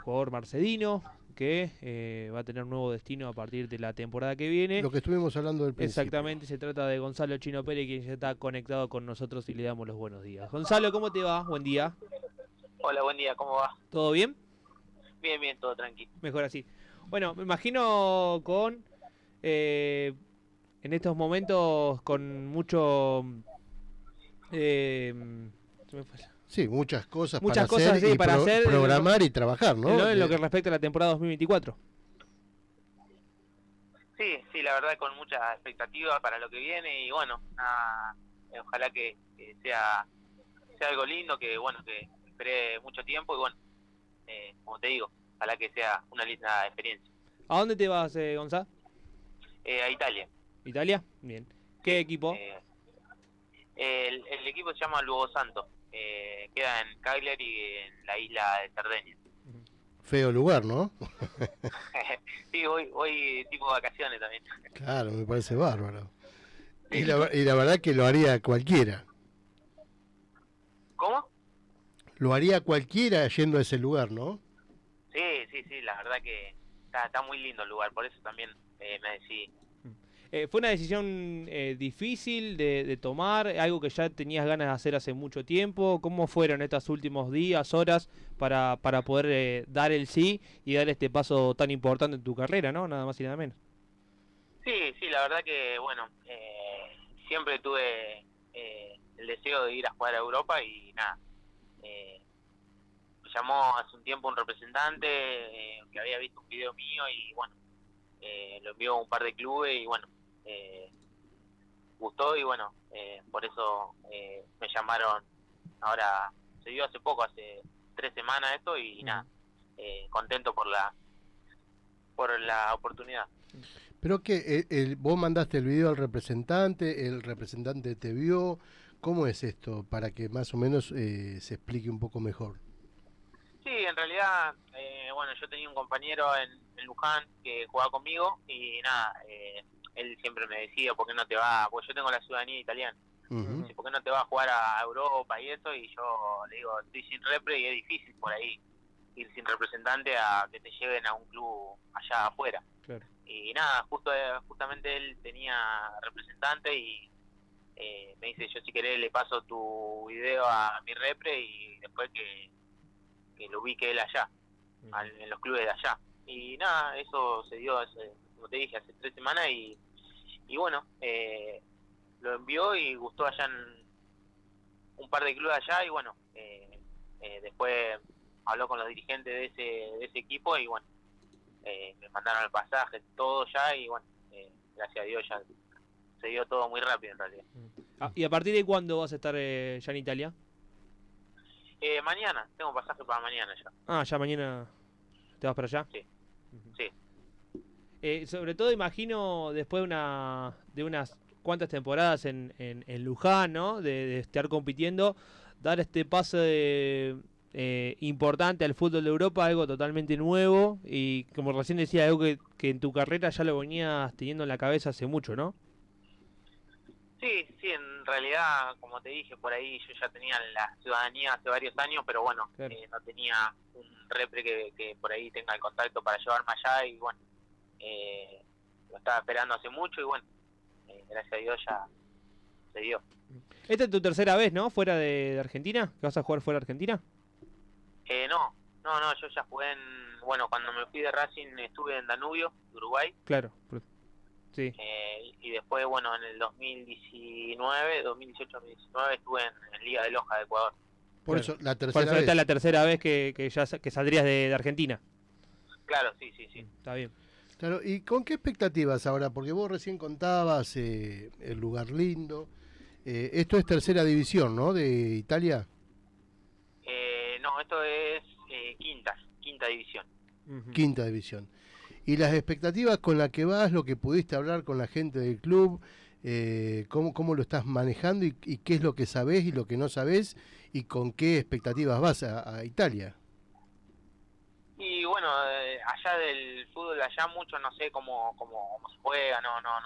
jugador marcedino que va a tener un nuevo destino a partir de la temporada que viene. Lo que estuvimos hablando del principio. Exactamente, se trata de Gonzalo Chino Pérez, quien ya está conectado con nosotros y le damos los buenos días. Gonzalo, ¿cómo te va? Buen día. Hola, buen día, ¿cómo va? ¿Todo bien? Bien, bien, todo tranquilo. Mejor así. Bueno, me imagino con en estos momentos con mucho se me fue. Sí, muchas cosas Muchas para cosas, hacer, sí, y para hacer, programar y trabajar, ¿no? En lo que respecta a la temporada 2024. Sí, la verdad con mucha expectativa para lo que viene y bueno, nada, ojalá que sea algo lindo, que bueno, que esperé mucho tiempo y bueno, como te digo, ojalá que sea una linda experiencia. ¿A dónde te vas, Gonzalo? A Italia. ¿Italia? Bien. ¿Qué equipo? El equipo se llama Luogo Santo, queda en Cagliari, en la isla de Cerdeña. Feo lugar, ¿no? Sí, voy tipo vacaciones también. Claro, me parece bárbaro. Y la verdad que lo haría cualquiera. ¿Cómo? Lo haría cualquiera yendo a ese lugar, ¿no? Sí, la verdad que está muy lindo el lugar, por eso también me decidí. ¿Fue una decisión difícil de tomar, algo que ya tenías ganas de hacer hace mucho tiempo? ¿Cómo fueron estos últimos días, horas, para poder dar el sí y dar este paso tan importante en tu carrera, ¿no? Nada más y nada menos. Sí, la verdad que, bueno, siempre tuve el deseo de ir a jugar a Europa y nada. Me llamó hace un tiempo un representante que había visto un video mío y, bueno, lo envió a un par de clubes y, bueno, gustó y bueno, por eso me llamaron. Ahora se dio hace poco, hace 3 semanas esto y nada, contento por la oportunidad. Pero que vos mandaste el video al representante, el representante te vio, ¿cómo es esto? Para que más o menos se explique un poco mejor. Sí, en realidad, bueno, yo tenía un compañero en Luján que jugaba conmigo y nada, él siempre me decía, ¿por qué no te vas? Porque yo tengo la ciudadanía italiana. Dice, ¿por qué no te vas a jugar a Europa y eso? Y yo le digo, estoy sin repre y es difícil por ahí ir sin representante a que te lleven a un club allá afuera. Claro. Y nada, justamente él tenía representante y me dice, yo si querés le paso tu video a mi repre y después que lo ubique él allá, en los clubes de allá. Y nada, eso se dio, como te dije, hace 3 semanas y bueno, lo envió y gustó allá en un par de clubes allá y bueno, después habló con los dirigentes de ese equipo y bueno, me mandaron el pasaje, todo ya y bueno, gracias a Dios ya se dio todo muy rápido en realidad. ¿Y a partir de cuándo vas a estar ya en Italia? Mañana, tengo pasaje para mañana ya. Ah, ya mañana te vas para allá. Sí, sí. Sobre todo imagino después de unas cuantas temporadas en Luján, ¿no? De estar compitiendo, dar este paso importante al fútbol de Europa, algo totalmente nuevo y como recién decía, algo que en tu carrera ya lo venías teniendo en la cabeza hace mucho, ¿no? Sí, en realidad, como te dije, por ahí yo ya tenía la ciudadanía hace varios años, pero bueno, claro. No tenía un repre que por ahí tenga el contacto para llevarme allá y bueno, lo estaba esperando hace mucho y bueno, gracias a Dios ya se dio. Esta es tu tercera vez, ¿no? Fuera de Argentina, ¿que vas a jugar fuera de Argentina? No, yo ya jugué bueno, cuando me fui de Racing estuve en Danubio, Uruguay. Claro, sí. Y después, bueno, en el 2018-2019 estuve en Liga de Loja de Ecuador. Por eso, la tercera vez. Esta es la tercera vez que saldrías de Argentina. Claro, sí. Está bien. Claro, ¿y con qué expectativas ahora? Porque vos recién contabas el lugar lindo. Esto es tercera división, ¿no? De Italia. No, esto es quinta división. Quinta división. ¿Y las expectativas con las que vas, lo que pudiste hablar con la gente del club, cómo lo estás manejando y qué es lo que sabés y lo que no sabés y con qué expectativas vas a Italia? Y bueno, allá del fútbol de allá mucho no sé cómo se juega,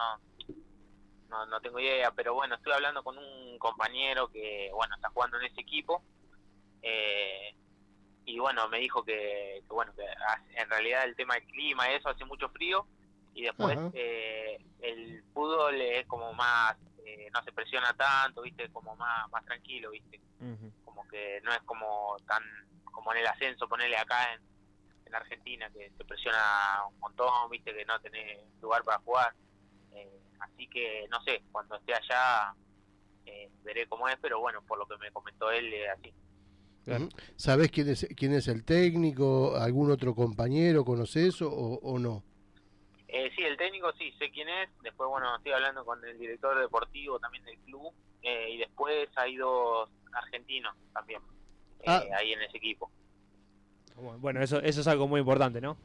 no tengo idea, pero bueno, estuve hablando con un compañero que bueno está jugando en ese equipo y bueno, me dijo que bueno, que en realidad el tema del clima, eso, hace mucho frío, y después Ajá. el fútbol es como más, no se presiona tanto, viste, como más tranquilo, viste, Ujú. como que no es como tan, como en el ascenso, ponerle acá en Argentina, que se presiona un montón, viste, que no tenés lugar para jugar. Así que no sé, cuando esté allá veré cómo es, pero bueno, por lo que me comentó él, así. Claro. Ujú. ¿Sabés quién es el técnico? ¿Algún otro compañero? ¿Conoces o no? Sí, el técnico sí, sé quién es, después bueno, estoy hablando con el director deportivo también del club, y después hay dos argentinos también Ah, ahí en ese equipo. Bueno, eso es algo muy importante, ¿no?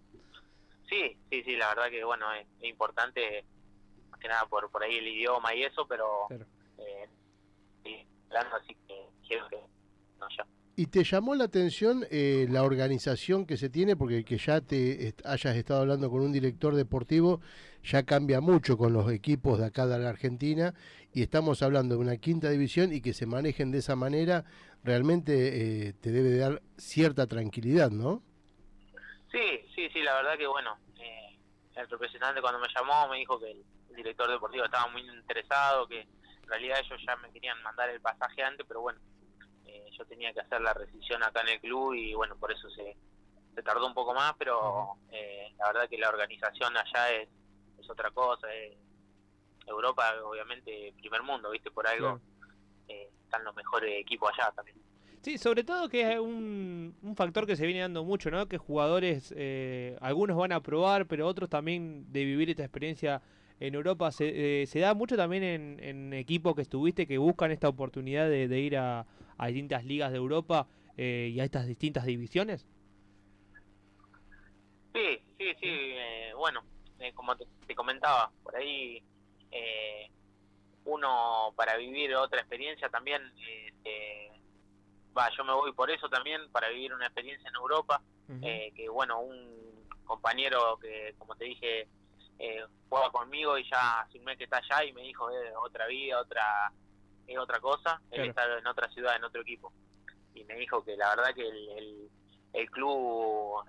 Sí, sí, sí, la verdad que bueno, es importante, más que nada por ahí el idioma y eso, pero Claro. sí, hablando, así que quiero que no ya. ¿y te llamó la atención la organización que se tiene? Porque que ya hayas estado hablando con un director deportivo, ya cambia mucho con los equipos de acá de la Argentina, y estamos hablando de una quinta división y que se manejen de esa manera, realmente te debe dar cierta tranquilidad, ¿no? Sí, sí, sí, la verdad que bueno, el representante cuando me llamó me dijo que el director deportivo estaba muy interesado, que en realidad ellos ya me querían mandar el pasaje antes, pero bueno, yo tenía que hacer la rescisión acá en el club y bueno, por eso se tardó un poco más, Ujú. pero la verdad que la organización allá es otra cosa. Europa, obviamente, primer mundo, ¿viste? Por algo Claro. están los mejores equipos allá también. Sí, sobre todo que es un factor que se viene dando mucho, ¿no? Que jugadores, algunos van a probar, pero otros también de vivir esta experiencia en Europa se da mucho también en equipos que estuviste que buscan esta oportunidad de ir a distintas ligas de Europa y a estas distintas divisiones. Sí, sí, sí, Sí. bueno, como te comentaba, por ahí eh, uno para vivir otra experiencia también, yo me voy por eso también, para vivir una experiencia en Europa, Ujú. que bueno, un compañero que, como te dije, juega conmigo y ya hace un mes que está allá y me dijo, otra vida, es otra cosa, él Claro. está en otra ciudad, en otro equipo, y me dijo que la verdad que el club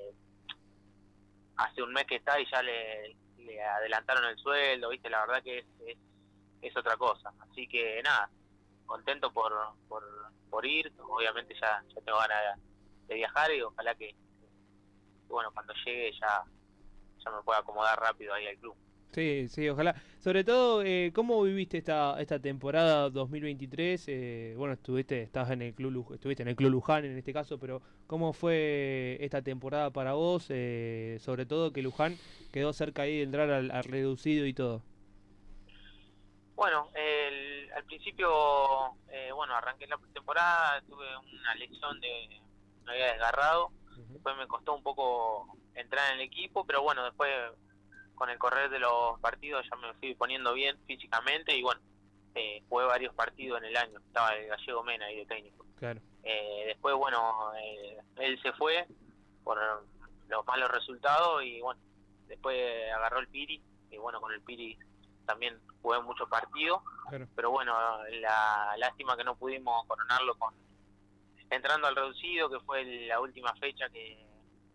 hace un mes que está y ya le adelantaron el sueldo, viste, la verdad que es otra cosa, así que nada, contento por ir, obviamente ya tengo ganas de viajar y ojalá que bueno, cuando llegue ya me pueda acomodar rápido ahí al club. Sí, sí, ojalá. Sobre todo, ¿cómo viviste esta temporada 2023? Bueno, estabas en el estuviste en el Club Luján en este caso, pero ¿cómo fue esta temporada para vos? Sobre todo que Luján quedó cerca ahí de entrar al reducido y todo. Bueno, al principio, bueno, arranqué la pretemporada, tuve una lesión me había desgarrado, Ujú. después me costó un poco entrar en el equipo, pero bueno, después con el correr de los partidos ya me fui poniendo bien físicamente y bueno, jugué varios partidos en el año, estaba el Gallego Mena ahí de técnico. Claro. Después, bueno, él se fue por los malos resultados y bueno, después agarró el Piri y bueno, con el Piri también jugué muchos partidos, Claro. pero bueno, la lástima que no pudimos coronarlo entrando al reducido, que fue la última fecha que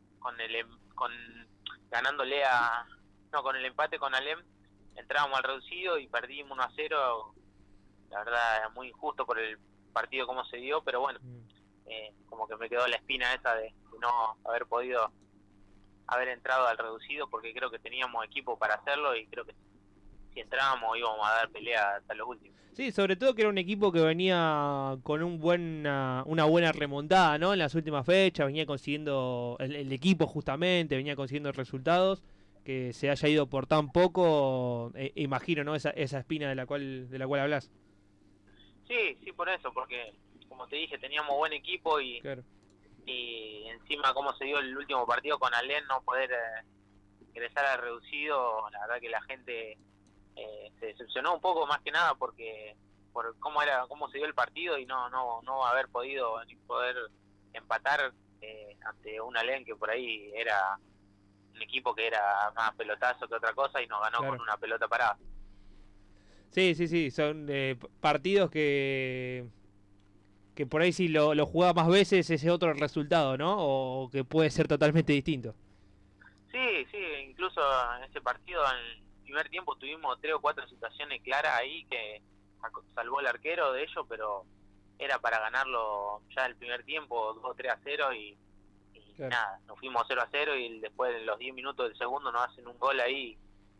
con ganándole no, con el empate con Alem entrábamos al reducido y perdimos 1-0, la verdad muy injusto por el partido como se dio, pero bueno, Mm. como que me quedó la espina esa de no haber podido haber entrado al reducido, porque creo que teníamos equipo para hacerlo y creo que si entrábamos íbamos a dar pelea hasta los últimos. Sí, sobre todo que era un equipo que venía con una buena remontada, ¿no? En las últimas fechas, venía consiguiendo, el equipo justamente, venía consiguiendo resultados, que se haya ido por tan poco, imagino, ¿no? Esa espina de la cual hablas. Sí, sí, por eso, porque como te dije, teníamos buen equipo Claro. y encima como se dio el último partido con Alén, no poder ingresar al reducido, la verdad que la gente se decepcionó un poco más que nada porque por cómo se dio el partido y no haber podido ni poder empatar ante un Alén que por ahí era un equipo que era más pelotazo que otra cosa y nos ganó con Claro. una pelota parada. Sí, sí, sí, son partidos que por ahí si lo jugaba más veces ese otro resultado, ¿no? O que puede ser totalmente distinto. Sí, sí, incluso en ese partido, en el primer tiempo tuvimos 3 o 4 situaciones claras ahí que salvó el arquero de ellos, pero era para ganarlo ya el primer tiempo, 2-3-0 y Claro. nada, nos fuimos 0-0 y después de los 10 minutos del segundo nos hacen un gol ahí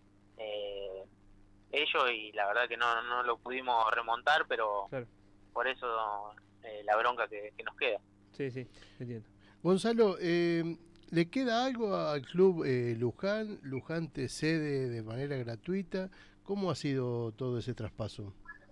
ellos y la verdad que no lo pudimos remontar, pero Claro. por eso la bronca que nos queda. Sí, sí, entiendo. Gonzalo, ¿le queda algo al club Luján? ¿Luján te cede de manera gratuita? ¿Cómo ha sido todo ese traspaso?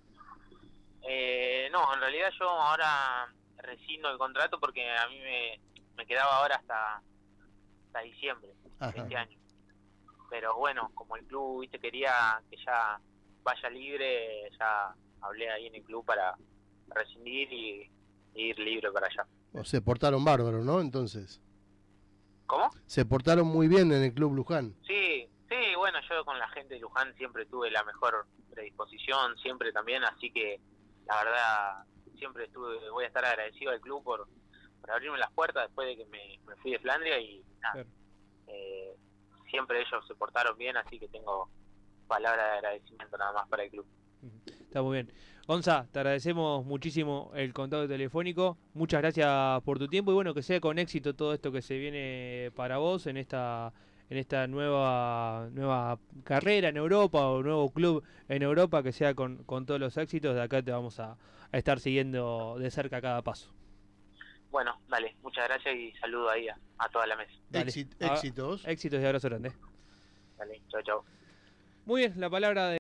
No, en realidad yo ahora rescindo el contrato porque a mí me quedaba ahora hasta diciembre de Ajá. este año. Pero bueno, como el club viste quería que ya vaya libre, ya hablé ahí en el club para rescindir y ir libre para allá. O se portaron bárbaro, ¿no? Entonces, ¿Cómo? se portaron muy bien en el club Luján. Sí, sí, bueno, yo con la gente de Luján siempre tuve la mejor predisposición, siempre también, así que la verdad siempre voy a estar agradecido al club por abrirme las puertas después de que me fui de Flandria y nada, Claro. siempre ellos se portaron bien, así que tengo palabras de agradecimiento nada más para el club. Está muy bien. Gonza, te agradecemos muchísimo el contacto telefónico. Muchas gracias por tu tiempo y bueno, que sea con éxito todo esto que se viene para vos en esta nueva carrera en Europa o nuevo club en Europa, que sea con todos los éxitos. De acá te vamos a estar siguiendo de cerca cada paso. Bueno, dale, muchas gracias y saludo ahí a toda la mesa. Dale. Éxitos. Éxitos y abrazo grande. Dale, chao, chao. Muy bien, la palabra de